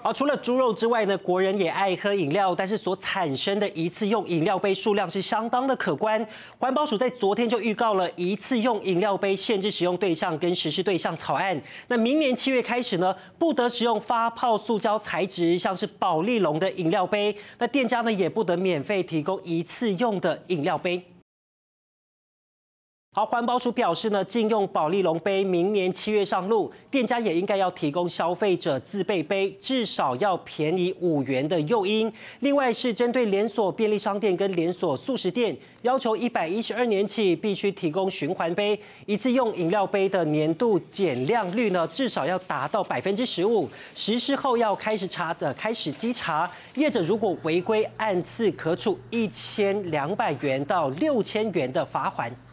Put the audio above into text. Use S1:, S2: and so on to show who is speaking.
S1: 好，除了猪肉之外呢，国人也爱喝饮料，但是所产生的一次用饮料杯数量是相当的可观。环保署在昨天就预告了一次用饮料杯限制使用对象跟实施对象草案。那明年7月开始呢，不得使用发泡塑胶材质，像是保丽龙的饮料杯。那店家呢也不得免费提供一次用的饮料杯。好，环保署表示呢，禁用保丽龙杯，明年7月上路，店家也应该要提供消费者自备杯，至少要便宜5元的诱因。另外是针对连锁便利商店跟连锁速食店，要求112年起必须提供循环杯，一次用饮料杯的年度减量率呢，至少要达到15%。实施后要开始稽查，业者如果违规，按次可处1200元到6000元的罚锾。